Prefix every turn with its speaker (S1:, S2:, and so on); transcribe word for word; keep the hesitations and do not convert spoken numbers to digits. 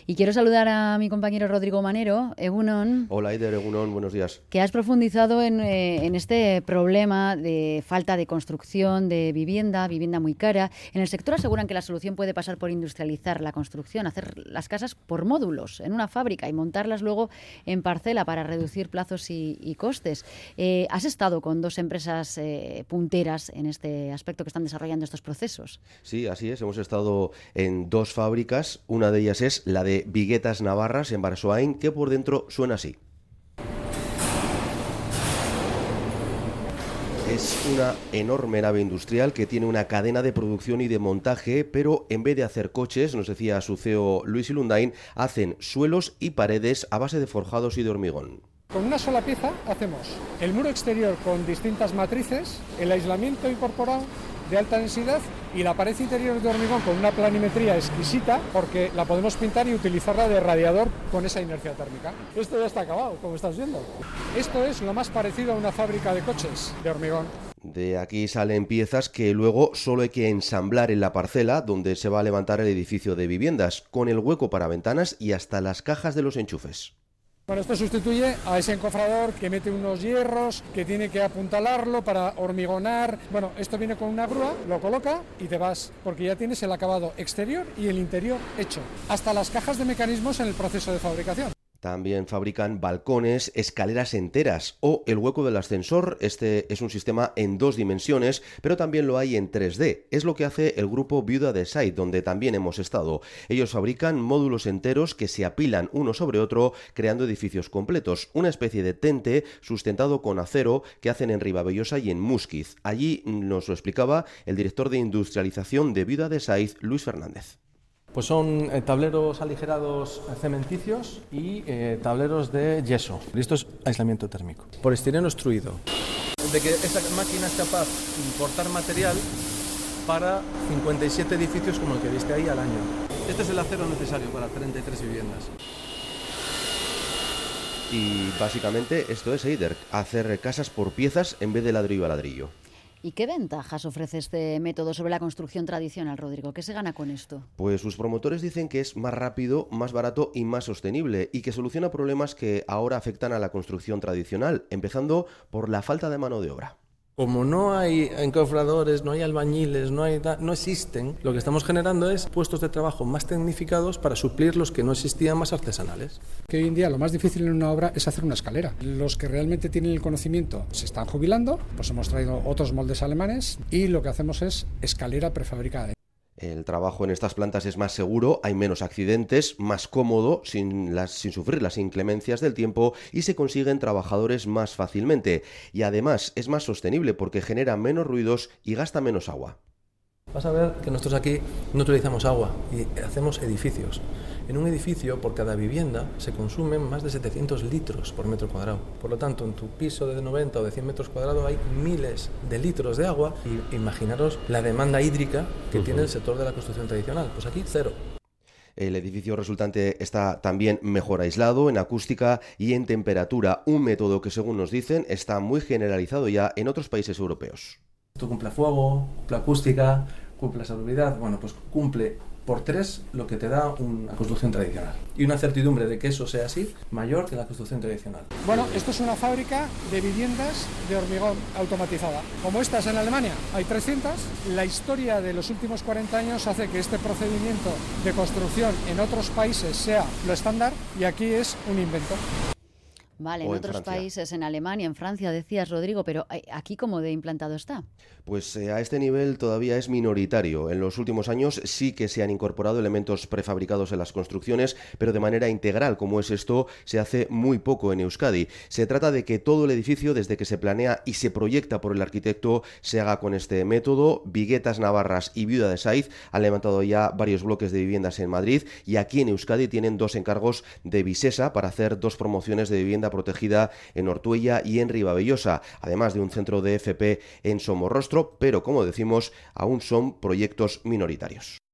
S1: Y quiero saludar a mi compañero Rodrigo Manero, Egunon.
S2: Hola, Eider, Egunon, buenos días.
S1: Que has profundizado en, eh, en este problema de falta de construcción de vivienda, vivienda muy cara. En el sector aseguran que la solución puede pasar por industrializar la construcción, hacer las casas por módulos en una fábrica y montarlas luego en parcela para reducir plazos y, y costes. Eh, has estado con dos empresas eh, punteras en este aspecto que están desarrollando estos procesos.
S2: Sí, así es. Hemos estado en dos fábricas. Una de ellas es la de Viguetas Navarras en Barsoain, que por dentro suena así. Es una enorme nave industrial que tiene una cadena de producción y de montaje, pero en vez de hacer coches, nos decía su C E O Luis Ilundain, hacen suelos y paredes a base de forjados y de hormigón.
S3: Con una sola pieza hacemos el muro exterior con distintas matrices, el aislamiento incorporado de alta densidad y la pared interior de hormigón con una planimetría exquisita, porque la podemos pintar y utilizarla de radiador con esa inercia térmica. Esto ya está acabado, como estás viendo. Esto es lo más parecido a una fábrica de coches de hormigón.
S2: De aquí salen piezas que luego solo hay que ensamblar en la parcela donde se va a levantar el edificio de viviendas, con el hueco para ventanas y hasta las cajas de los enchufes.
S3: Bueno, esto sustituye a ese encofrador que mete unos hierros, que tiene que apuntalarlo para hormigonar. Bueno, esto viene con una grúa, lo coloca y te vas, porque ya tienes el acabado exterior y el interior hecho. Hasta las cajas de mecanismos en el proceso de fabricación.
S2: También fabrican balcones, escaleras enteras o el hueco del ascensor. Este es un sistema en dos dimensiones, pero también lo hay en tres D. Es lo que hace el grupo Viuda de Site, donde también hemos estado. Ellos fabrican módulos enteros que se apilan uno sobre otro, creando edificios completos. Una especie de tente sustentado con acero que hacen en Ribavellosa y en Músquiz. Allí nos lo explicaba el director de industrialización de Viuda de Site, Luis Fernández.
S4: Pues son eh, tableros aligerados cementicios y eh, tableros de yeso. Y esto es aislamiento térmico. Por estireno extruido. De que esta máquina es capaz de cortar material para cincuenta y siete edificios como el que viste ahí al año. Este es el acero necesario para treinta y tres viviendas.
S2: Y básicamente esto es Eider, hacer casas por piezas en vez de ladrillo a ladrillo.
S1: ¿Y qué ventajas ofrece este método sobre la construcción tradicional, Rodrigo? ¿Qué se gana con esto?
S2: Pues sus promotores dicen que es más rápido, más barato y más sostenible y que soluciona problemas que ahora afectan a la construcción tradicional, empezando por la falta de mano de obra.
S4: Como no hay encofradores, no hay albañiles, no hay no existen, lo que estamos generando es puestos de trabajo más tecnificados para suplir los que no existían más artesanales.
S3: Que hoy en día lo más difícil en una obra es hacer una escalera. Los que realmente tienen el conocimiento se están jubilando, pues hemos traído otros moldes alemanes y lo que hacemos es escalera prefabricada.
S2: El trabajo en estas plantas es más seguro, hay menos accidentes, más cómodo, sin, las, sin sufrir las inclemencias del tiempo y se consiguen trabajadores más fácilmente. Y además es más sostenible porque genera menos ruidos y gasta menos agua.
S4: Vas a ver que nosotros aquí no utilizamos agua y hacemos edificios. En un edificio, por cada vivienda, se consumen más de setecientos litros por metro cuadrado. Por lo tanto, en tu piso de noventa o de cien metros cuadrados hay miles de litros de agua y imaginaros la demanda hídrica que uh-huh. tiene el sector de la construcción tradicional. Pues aquí, cero.
S2: El edificio resultante está también mejor aislado en acústica y en temperatura, un método que, según nos dicen, está muy generalizado ya en otros países europeos.
S4: Esto cumple fuego, cumple acústica, cumple salubridad. Bueno, pues cumple por tres lo que te da una construcción tradicional. Y una certidumbre de que eso sea así mayor que la construcción tradicional.
S3: Bueno, esto es una fábrica de viviendas de hormigón automatizada. Como estas en Alemania hay trescientas, la historia de los últimos cuarenta años hace que este procedimiento de construcción en otros países sea lo estándar y aquí es un invento.
S1: Vale, en,
S2: en
S1: otros
S2: Francia.
S1: países, en Alemania, en Francia, decías, Rodrigo, pero ¿aquí cómo de implantado está?
S2: Pues eh, a este nivel todavía es minoritario. En los últimos años sí que se han incorporado elementos prefabricados en las construcciones, pero de manera integral, como es esto, se hace muy poco en Euskadi. Se trata de que todo el edificio, desde que se planea y se proyecta por el arquitecto, se haga con este método. Viguetas Navarras y Viuda de Saiz han levantado ya varios bloques de viviendas en Madrid y aquí en Euskadi tienen dos encargos de Visesa para hacer dos promociones de vivienda protegida en Ortuella y en Ribavellosa, además de un centro de F P en Somorrostro, pero como decimos, aún son proyectos minoritarios.